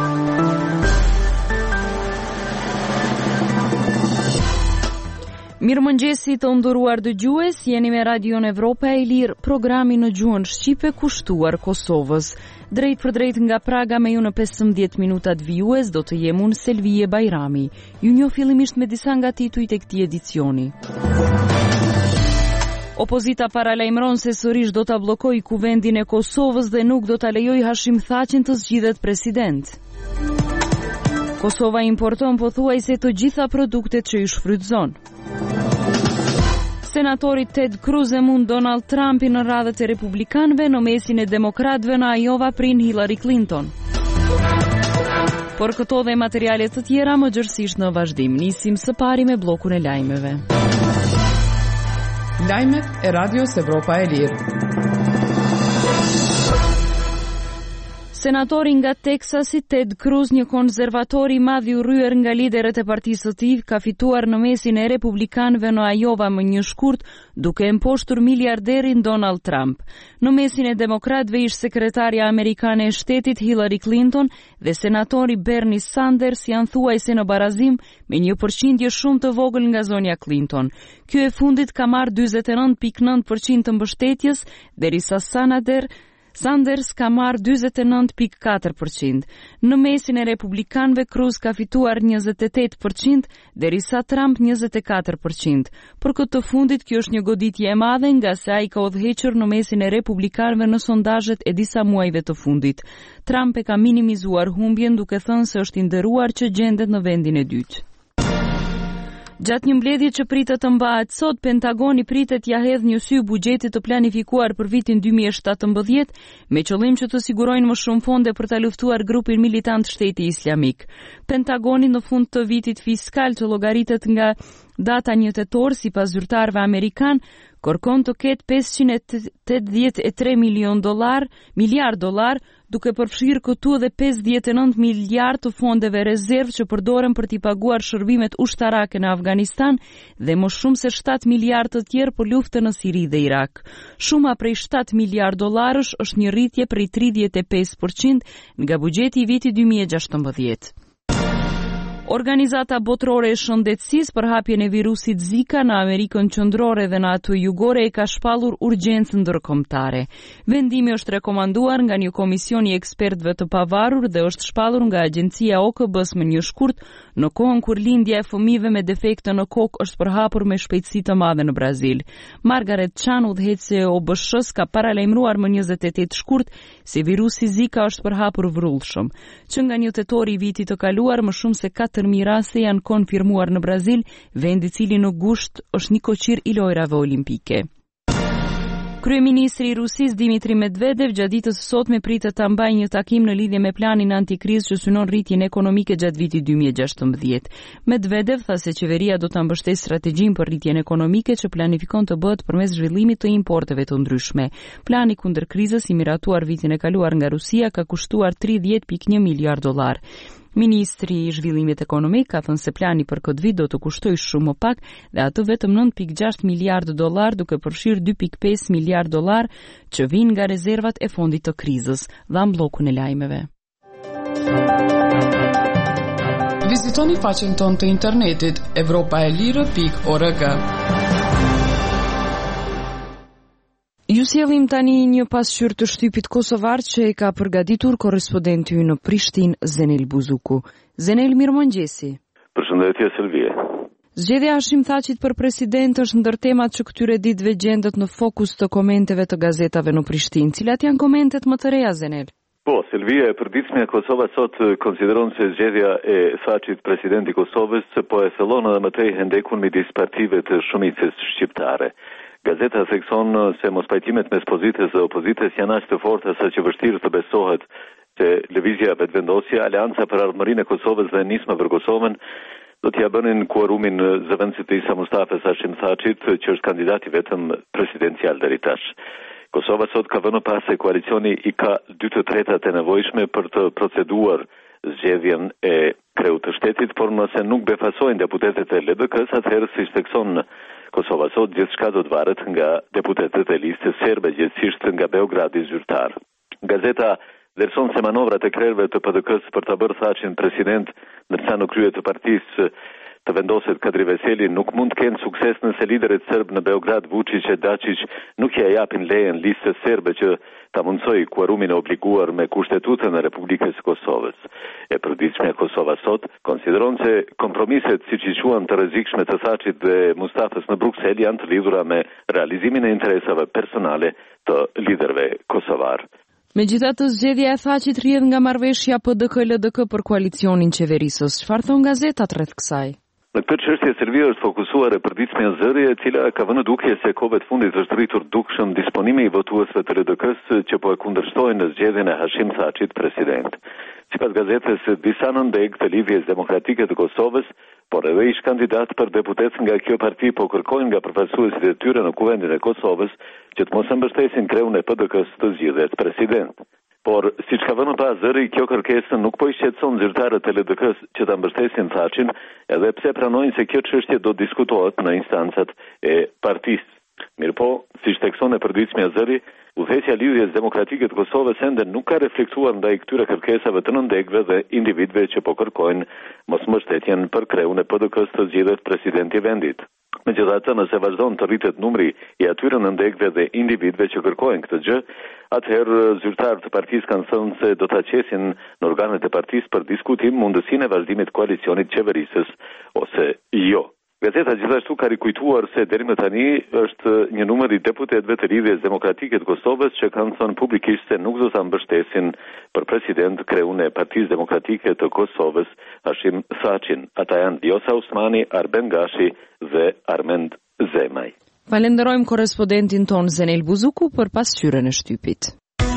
Mirëmëngjesi të nderuar dëgjues, jeni me Radion Evropa e Lirë, programi në gjuhën shqipe kushtuar Kosovës. Drejt për drejt nga Praga me ju në 15 minutat vijues do të jem unë Selvije Bajrami. Ju njoh fillimisht me disa nga titujt e këtij edicioni. Opozita paralajmëron se sërish do ta bllokojë kuvendin e Kosovës dhe nuk do ta lejojë Hashim Thaçin të zgjidhet president. Kosova importon pothuajse të gjitha produktet që i shfrytëzon. Senatori Ted Cruz e mund Donald Trumpin në radhët e republikanëve, në mesin e demokratëve në Iowa prin Hillary Clinton. Por këto dhe materiale të tjera më gjërësisht në vazhdim. Nisim së pari me bllokun e lajmeve. Lajmet e Radios Evropa e Lirë. Senatori nga Teksasi Ted Cruz, një konzervator i madh i urryer nga liderët e partisë së tij, ka fituar në mesin e republikanëve në Iowa më një shkurt, duke e mposhtur miliarderin Donald Trump. Në mesin e demokratëve ish sekretarja amerikane e shtetit Hillary Clinton dhe senatori Bernie Sanders janë thuajse në barazim me një përqindje shumë të vogël nga zonja Clinton. Ky e fundit ka marrë 49.9% të mbështetjes, derisa Sanders ka marrë 49.4%. Në mesin e republikanëve Cruz ka fituar 28%, derisa Trump 24%. Për këtë të fundit kjo është një goditje e madhe nga se ai ka udhëhequr në mesin e republikanëve në sondazhet e disa muajve të fundit. Trump e ka minimizuar humbjen duke thënë se është i nderuar që gjendet në vendin e dytë. Gjatë një mbledhje që pritet të mbahet sot, Pentagoni pritet ja hedh një sy buxhetit të planifikuar për vitin 2017 me qëllim që të sigurojnë më shumë fonde për ta luftuar grupin militant Shteti Islamik. Pentagoni në fund të vitit fiskal që llogaritet nga data 1 tetor sipas zyrtarëve amerikan kërkon të ketë 583 miliard dollar, duke përfshirë këtu edhe 59 miliard të fondeve rezervë që përdoren për t'i paguar shërbimet ushtarake në Afganistan dhe më shumë se 7 miliard të tjerë për luftën në Siri dhe Irak. Shuma prej 7 miliard dollarësh është një rritje prej 35% nga buxheti i vitit 2016. Organizata botërore e shëndetësisë për hapjen e virusit Zika në Amerikën Qendrore dhe në atë jugore e ka shpallur urgjencë ndërkombëtare. Vendimi është rekomanduar nga një komision i ekspertëve të pavarur dhe është shpallur nga agjencia OKB-s më një shkurt në kohën kur lindja e fëmijëve me defekte në kokë është përhapur me shpejtësi të madhe në Brazil. Margaret Chan, udhëheqëse e OBSH-s, ka paralajmëruar më 28 shkurt se virusi Zika është përhapur vrullshëm. Që nga 1 tetor i vitit të kaluar, më shumë se 4.000 raste janë konfirmuar në Brazil, vend i cili në gusht është një koqir i lojrave olimpike. Kryeministri i Rusisë Dmitri Medvedev gjatë ditës së sotme pritet ta mbajë një takim në lidhje me planin antikrizë që synon rritjen ekonomike gjatë vitit 2016. Medvedev tha se qeveria do ta mbështesë strategjinë për rritjen ekonomike që planifikon të bëhet përmes zhvillimit të importeve të ndryshme. Plani kundër krizës i miratuar vitin e kaluar nga Rusia ka kushtuar 30.1 miliard dollar. Ministri i zhvillimit ekonomik ka thënë se plani për këtë vit do të kushtojë shumë më pak dhe atë vetëm 9.6 miliard dollar, duke përfshirë 2.5 miliard dollar që vijnë nga rezervat e fondit të krizës. Dham bllokun e lajmeve. Vizitoni faqen tonë të internetit evropaelire.org. Ju sjellim tani një pasqyrë të shtypit kosovar që e ka përgatitur korrespondenti ynë në Prishtinë, Zenel Buzuku. Zenel, mirëmëngjesi. Përshëndetje Selvije. Zgjedhja e Hashim Thaçit për president është ndër temat që këtyre ditëve gjendet në fokus të komenteve të gazetave në Prishtinë. Cilat janë komentet më të reja, Zenel? Po, Selvije, e përditshme Kosova sot konsideron se zgjedhja e Thaçit presidenti i Kosovës po e thellon edhe më tej hendekun midis partive të shumicës shqiptare. Gazeta thekson se mospajtimet mes pozitës dhe opozitës janë aq të forta sa që vështirë të besohet se lëvizja vetëvendosje, Aleanca për Ardhmërinë e Kosovës dhe Nisma për Kosovën do t'ja bënin kuorumin zëvendësit të Isa Mustafës Hashim Thaçit, që është kandidati vetëm presidencial deri tash. Kosova sot ka vënë pas se koalicioni i ka 2/3 e nevojshme për të proceduar zgjedhjen e kreut të shtetit, por nëse nuk befasojnë deputetet e LDK-s, atëherë si thekson Kosova sot, gjithçka do të varet nga deputetet e listës serbe, gjithsesi nga Beogradi zyrtar. Gazeta Vlerëson se manovrat e krerëve të PDK-s për ta bërë Thaçin president, ndërsa në krye të partisë të vendoset Kadri Veseli, nuk mund të kenë sukses nëse liderët serb në Beograd, Vučić e Dačić, nuk ja japin lejen listës serbe që ta mundsoj kuarumin e obliguar me Kushtetutën e Republikës së Kosovës. E përditshmja Kosova sot konsideron se kompromiset siç i quhen të rrezikshme të Thaçit dhe Mustafës në Bruksel janë të lidhura me realizimin e interesave personale të liderëve kosovar. Megjithatë, zgjedhja e Thaçit rrjedh nga marrëveshja PDK-LDK për koalicionin qeverisës. Çfarë thon gazetat rreth kësaj? Në këtë çështje Serbia është fokusuar e përditshmja zëri, e cila ka vënë dukje se kohëve të fundit është rritur dukshëm disponimi i votuesve të LDK-s që po e kundërshtojnë në zgjedhjen e Hashim Thaçit president. Sipas gazetës, disa nëndeg të Lidhjes Demokratike të Kosovës, por edhe ish kandidat për deputet nga kjo parti po kërkojnë nga përfaqësuesit e tyre në Kuvendin e Kosovës që të mos e mbështesin kreun e PDK-s të zgjidhet president. Por, si që ka vënë pa zëri, kjo kërkesë nuk po i shqetëson zyrtarët e LDK-s që ta mbështesin Thaçin, edhe pse pranojnë se kjo çështje do diskutohet në instancat e partisë. Mirëpo, si që tekson e përditshmja zëri, udhëheqja Lidhjes Demokratike të Kosovës ende nuk ka reflektuar ndaj këtyre kërkesave të nëndegve dhe individëve që po kërkojnë mosmbështetjen për kreun e PDK-s të zgjidhet presidenti i vendit. Megjithatë, nëse vazhdon të rritet numri i atyre nëndegve dhe individëve që kërkojnë këtë gjë, atëherë zyrtarët e partisë kanë thënë se do ta qesin në organet e partisë për diskutim mundësinë e vazhdimit të koalicionit qeverisës ose jo. Gazeta gjithashtu ka rikujtuar se deri më tani është një numër i deputetëve të Lidhjes Demokratike të Kosovës që kanë thënë publikisht se nuk do ta mbështesin për president kreun e Partisë Demokratike të Kosovës, Hashim Thaçin. Ata janë Vjosa Osmani, Arben Gashi dhe Armend Zemaj. Falenderojmë korrespondentin ton Zenel Buzuku për pasqyrën e shtypit.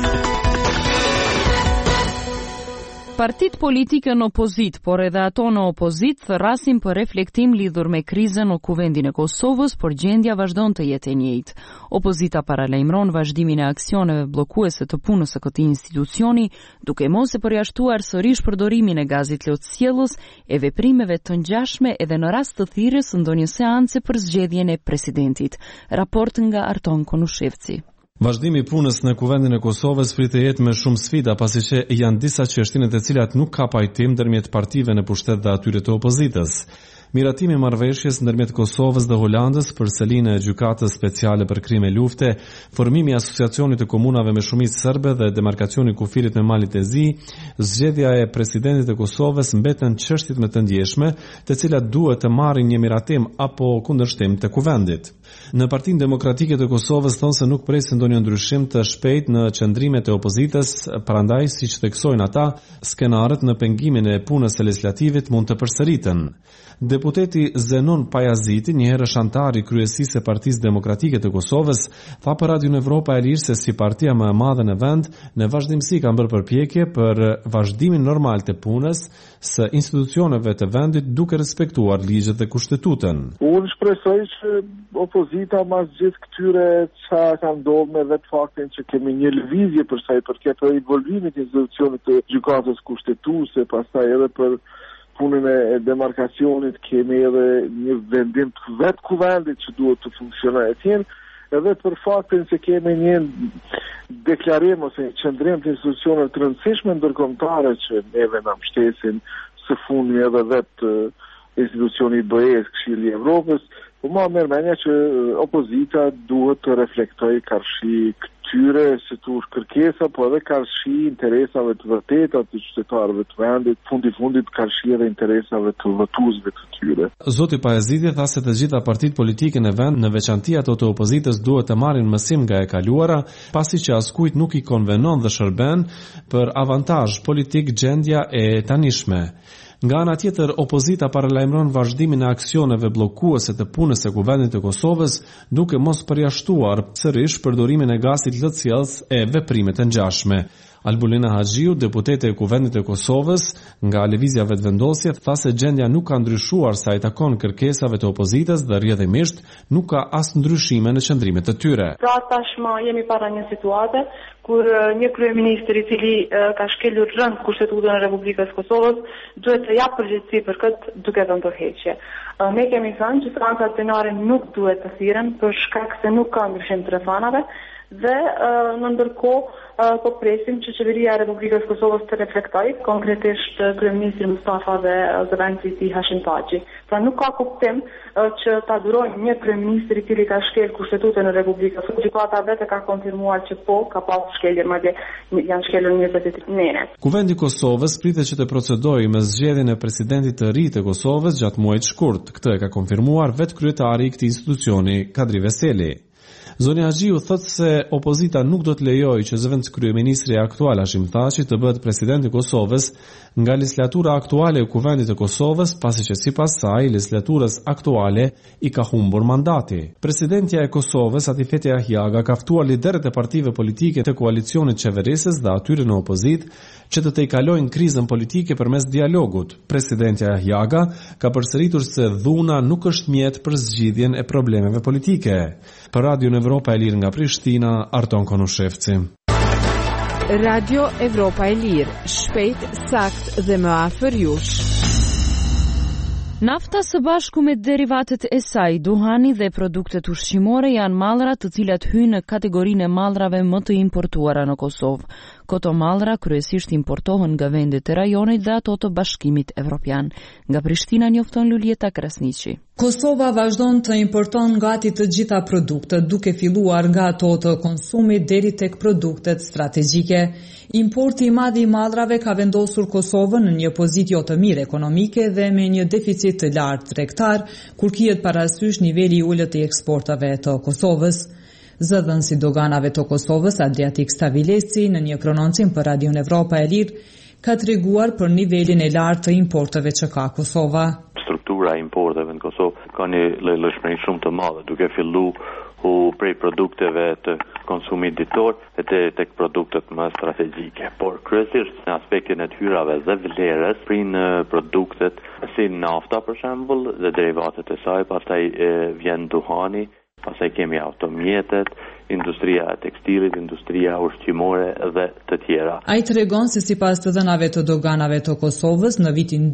Partit politike në opozit, por edhe ato në opozit, thërrasin për reflektim lidhur me krizën në Kuvendin e Kosovës, por gjendja vazhdon të jetë e njëjtë. Opozita paralajmëron vazhdimin e aksioneve bllokuese të punës së këtij institucioni, duke mos e përjashtuar sërish përdorimin e gazit lotësjellës e veprimeve të ngjashme edhe në rast të thirrjes së ndonjë seance për zgjedhjen e presidentit. Raport nga Arton Konushevci. Vazhdimi i punës në Kuvendin e Kosovës pritet të jetë me shumë sfida, pasi që janë disa çështje në të cilat nuk ka pajtim ndërmjet partive në pushtet dhe atyre të opozitës. Miratimi i marrëveshjes ndërmjet Kosovës dhe Holandës për selinë e gjykatës speciale për krime lufte, formimi i asociacionit të komunave me shumicë serbe dhe demarkacioni i kufirit me malit e zi, zgjedhja e presidentit të Kosovës mbeten çështjet më të ndjeshme, të cilat duhet të marrin një miratim apo kundërshtim të kuvendit. Në Partinë Demokratike të Kosovës thonë se nuk presin ndonjë ndryshim të shpejt në qëndrimet e opozitës, prandaj siç theksojnë ata, skenarët në pengimin e punës së legislativit mund të përsëriten. Deputeti Zenon Pajaziti, një herë antar i kryesisë së Partisë Demokratike të Kosovës, tha për Radio Evropa e Lirë se si partia më e madhe në vend, në vazhdimsi kanë bërë përpjekje për vazhdimin normal të punës së institucioneve të vendit duke respektuar ligjet dhe kushtetutën. Unë shpresoj që opozita mas gjithë këtyre që ka ndodhur me vetë faktin që kemi një lëvizje për sa i përket involvimit të institucionit të gjykatës kushtetuese, pastaj edhe për punën e demarkacionit, kemi edhe një vendim të vetë kuvendit që duhet të funksionojë atje, edhe për faktin se kemi një deklarim ose një qëndrim të institucioneve të rëndësishme ndërkombëtare që neve na mbështesin së fundi edhe vetë institucioni i BE-s, Këshilli i Evropës, po më merr mendja që opozita duhet të reflektojë karshi këtyre si tush kërkesa, po edhe karshi interesave të vërteta të qytetarëve të vendit, fundit karshi edhe interesave të votuesve të tyre. Zoti Pajaziti tha se të gjitha partitë politike në vend, në veçanti ato të opozitës, duhet të marrin mësim nga e kaluara, pasi që askujt nuk i konvenon dhe shërben për avantazh politik gjendja e tanishme. Nga ana tjetër, opozita paralajmëron vazhdimin e aksioneve bllokuese të punës së Kuvendit të Kosovës, duke mos përjashtuar sërish përdorimin e gazit lëtësjellës e veprimet e ngjashme. Albulina Haxhiu, deputete e Kuvendit të Kosovës nga Lëvizja Vetëvendosje, tha se gjendja nuk ka ndryshuar sa i takon kërkesave të opozitës dhe rrjedhimisht nuk ka as ndryshime në qëndrimet të tyre. Pra tashmë jemi para një situate kur një kryeministër i cili ka shkelur rënd Kushtetutën e Republikës Kosovës duhet të japë përgjegjësi për këtë duke dhënë tërheqje. Ne kemi thënë që seancat plenare nuk duhet të thirren për shkak se nuk ka ndryshim të rrethanave dhe në ndërkohë po presim që qeveria e Republikës së Kosovës të reflektojë, konkretisht kryeministri Mustafa dhe zëvendësi i tij Hashim Thaçi. Pra nuk ka kuptim që ta durojnë një kryeministër i cili ka shkel kushtetutën e Republikës. Gjykata vetë ka konfirmuar që po ka pasur shkelje, madje janë shkelur 20 nene. Kuvendi i Kosovës pritet që të procedojë me zgjedhjen e presidentit të ri të Kosovës gjatë muajit të shkurt. Këtë e ka konfirmuar vetë kryetari i këtij institucioni, Kadri Veseli. Zoni Haxhiu thotë se opozita nuk do të lejojë që zëvendës kryeministri aktual Hashim Thaçi të bëhet president i Kosovës nga legislatura aktuale e Kuvendit të Kosovës, pasi që sipas saj legislaturës aktuale i ka humbur mandati. Presidentja e Kosovës, Atifete Ahjaga, ka ftuar liderët e partive politike të koalicionit qeverisës dhe atyre në opozitë që të tejkalojnë krizën politike përmes dialogut. Presidentja Ahjaga ka përsëritur se dhuna nuk është mjet për zgjidhjen e problemeve politike. Për Radio Evropa e Lirë nga Prishtina, Arton Konushevci. Radio Evropa e Lirë, shpejt, sakt dhe më afër jush. Nafta së bashku me derivatet e saj, duhani dhe produktet ushqimore janë mallra të cilat hyjnë në kategorinë e mallrave më të importuara në Kosovë. Këto mallra kryesisht importohen nga vendet e rajonit dhe ato të Bashkimit Evropian. Nga Prishtina njofton Lulieta Krasniqi. Kosova vazhdon të importon gati të gjitha produktet, duke filluar nga ato të konsumit deri tek produktet strategjike. Importi i madh i mallrave ka vendosur Kosovën në një pozitë jo të mirë ekonomike dhe me një deficit të lartë tregtar, kur kihet parasysh niveli i ulët i eksportave të Kosovës. Zëdhënësi i doganave të Kosovës, Adriatik Stavilesi, në një prononcim për Radio Evropa e Lirë, ka treguar për nivelin e lartë të importeve që ka Kosova. Struktura e importeve në Kosovë ka një lëshmëri shumë të madhe, duke filluar prej produkteve të konsumit ditor e tek produktet më strategjike. Por kryesisht në aspektin e të hyrave dhe vlerës, prinë produktet si nafta për shembull dhe derivatet e saj, pastaj vjen duhani, pastaj kemi automjetet, industria e tekstilit, industria ushqimore dhe të tjera. Ai tregon se sipas të dhënave të doganave të Kosovës në vitin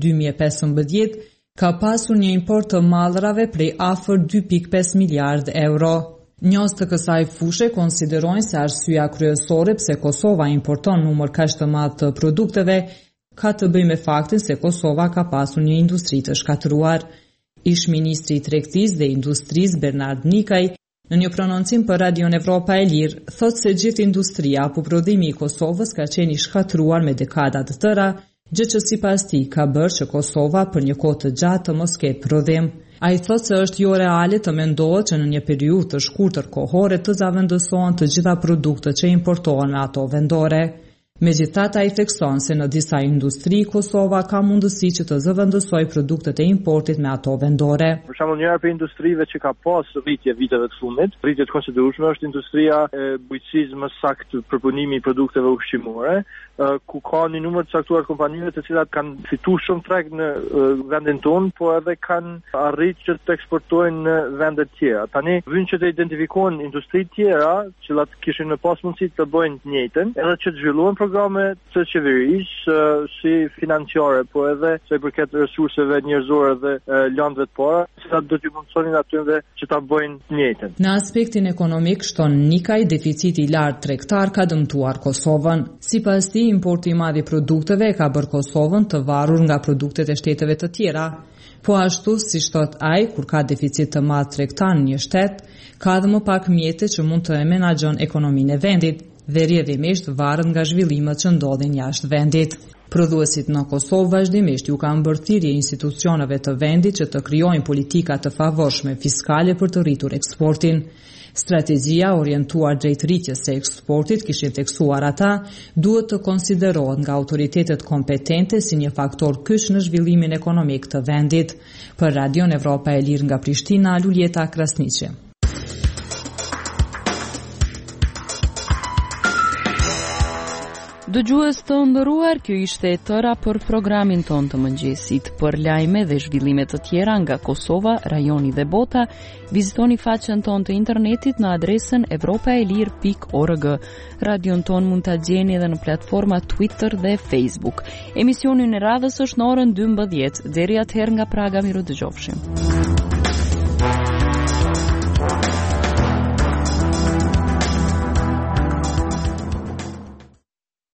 2015 ka pasur një import të mallrave prej afër 2.5 miliard euro. Njohës të kësaj fushë konsiderojnë se arsyeja kryesore pse Kosova importon numër kaq të madh të produkteve ka të bëjë me faktin se Kosova ka pasur një industri të shkatëruar. Ish ministri i Tregtisë dhe Industrisë Bernard Nikaj në një prononcim për Radio Evropa e Lirë thotë se gjithë industria apo prodhimi i Kosovës ka qenë i shkatëruar me dekada të tëra, gjë që sipas tij ka bërë që Kosova për një kohë të gjatë të mos ketë prodhim. Ai thotë se është jo reale të mendohet që në një periudhë të shkurtër kohore të zavendësohen të gjitha produktet që importohen me ato vendore. Megjithatë, ai thekson se në disa industri Kosova ka mundësi që të zëvendësojë produktet e importit me ato vendore. Për shembull, njëra prej industrive që ka pas rritje viteve të fundit, rritje të konsiderueshme është industria e bujqësisë, më saktë përpunimi i produkteve ushqimore, ku ka një numër të caktuar kompanive të cilat kanë fituar shumë treg në vendin tonë, por edhe kanë arritur që të eksportojnë në vende të tjera. Tani vjen që të identifikohen industri të tjera që kishin në pas mundësi të bëjnë të njëjtën, edhe që të zhvillohen programe të qeverisë si financiare, por edhe sa i përket resurseve njerëzore dhe landëve të para, që do t'i mundsonin atyre që ta bëjnë të njëjtën. Në aspektin ekonomik, shton Nikaj, deficiti i lartë tregtar ka dëmtuar Kosovën. Sipas tij, importi i madh i produkteve ka bërë Kosovën të varur nga produktet e shteteve të tjera. Po ashtu, si thot ai, kur ka deficit të madh tregtar në një shtet, ka edhe më pak mjete që mund të menaxhon ekonominë e vendit dhe rrjedhimisht varet nga zhvillimet që ndodhin jashtë vendit. Prodhuesit në Kosovë vazhdimisht ju kanë bërë thirrje institucioneve të vendit që të krijojnë politika të favorshme fiskale për të rritur eksportin. Strategjia orientuar drejt rritjes së eksportit, kishin theksuar ata, duhet të konsiderohet nga autoritetet kompetente si një faktor kyç në zhvillimin ekonomik të vendit. Për Radio Evropa e Lirë nga Prishtina, Lulieta Krasniqi. Dëgjues të nderuar, kjo ishte e tëra për programin ton të mëngjesit. Për lajme dhe zhvillime të tjera nga Kosova, rajoni dhe bota, vizitoni faqen ton të internetit në adresën evropaelir.org. Radion ton mund ta gjeni edhe në platforma Twitter dhe Facebook. Emisioni në radhës është në orën 12. Deri atëherë nga Praga, miru dëgjofshim.